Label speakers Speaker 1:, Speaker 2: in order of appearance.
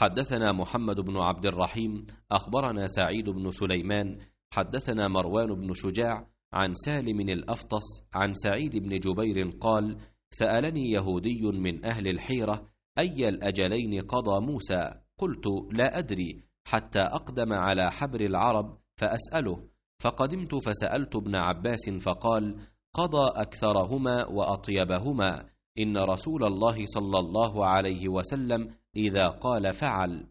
Speaker 1: حدثنا محمد بن عبد الرحيم أخبرنا سعيد بن سليمان حدثنا مروان بن شجاع عن سالم الأفطس عن سعيد بن جبير قال: سألني يهودي من أهل الحيرة أي الأجلين قضى موسى؟ قلت: لا أدري حتى أقدم على حبر العرب فأسأله، فقدمت فسألت ابن عباس فقال: قضى أكثرهما وأطيبهما، إن رسول الله صلى الله عليه وسلم إذا قال فعل.